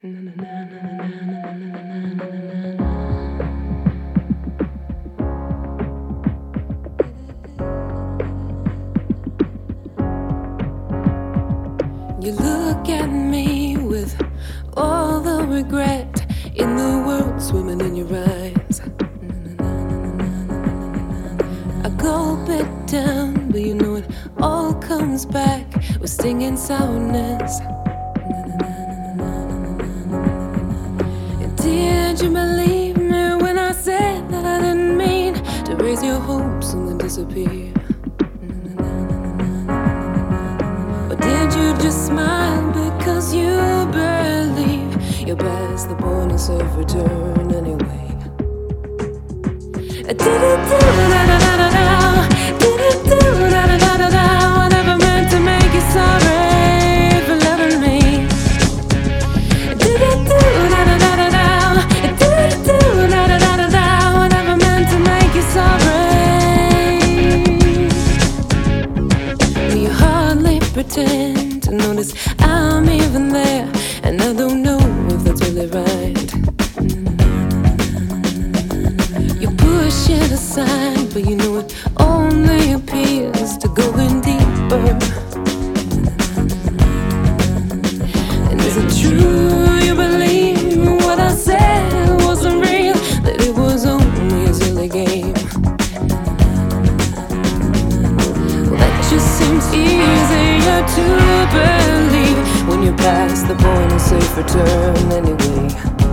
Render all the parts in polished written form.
You look at me with all the regret in the world swimming in your eyes. I gulp it down, but you know it all comes back with stinging sourness. Did you believe me when I said that I didn't mean to raise your hopes and then disappear? Or did you just smile because you believe you're past the point of safe return anyway? Did it do da-da-da-da-da? Did it do da-da-da-da-da? I never meant to make you sorry for loving me. Did it do da-da-da-da-da? Did it do da-da-da-da-da? I never meant to make you sorry. You hardly pretend to notice I'm even there, and I don't know if that's really right. You push it aside, but you know it only appears to go in deeper. And is it true you believe what I said wasn't real, that it was only a silly game? Well, that just seems easier to believe when you're past the point of safe return anyway.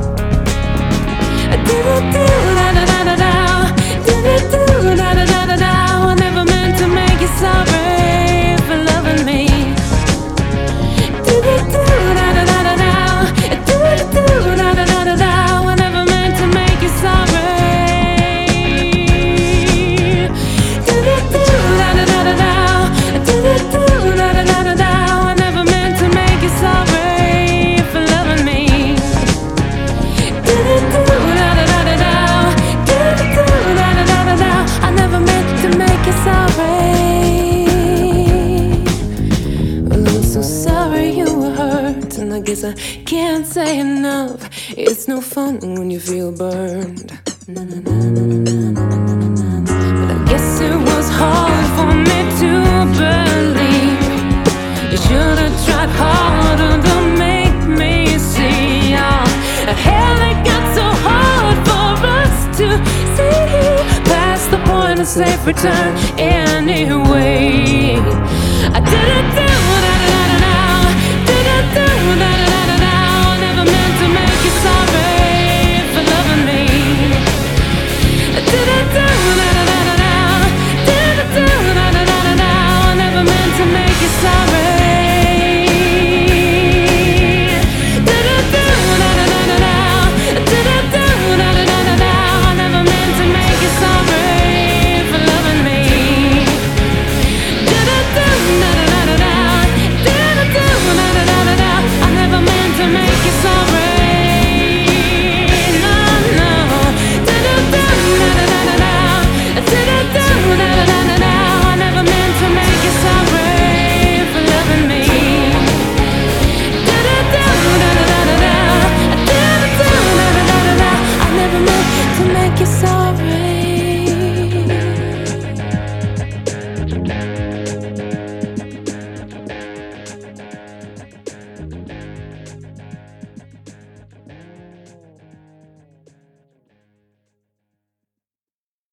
Did it do da-da-da-da-da? Did it do da-da-da-da-da? I never meant to make you sorry for loving me. Did it do da-da-da-da-da? Did it do da-da-da-da-da? I never meant to make you sorry. Did it do da-da-da-da-da? Did it do da-da-da-da-da? I never meant to make you sorry for loving me. Did it do da-da-da-da-da? Did it do da-da-da-da-da? I never meant to make you sorry. Well, I'm so sorry you were hurt, and I guess I can't say enough. It's no fun when you feel burned. But I guess it was hard for me to believe. You should have tried harder to make me see. Hell, it got so hard for us to see past the point of safe return anyway. I did it.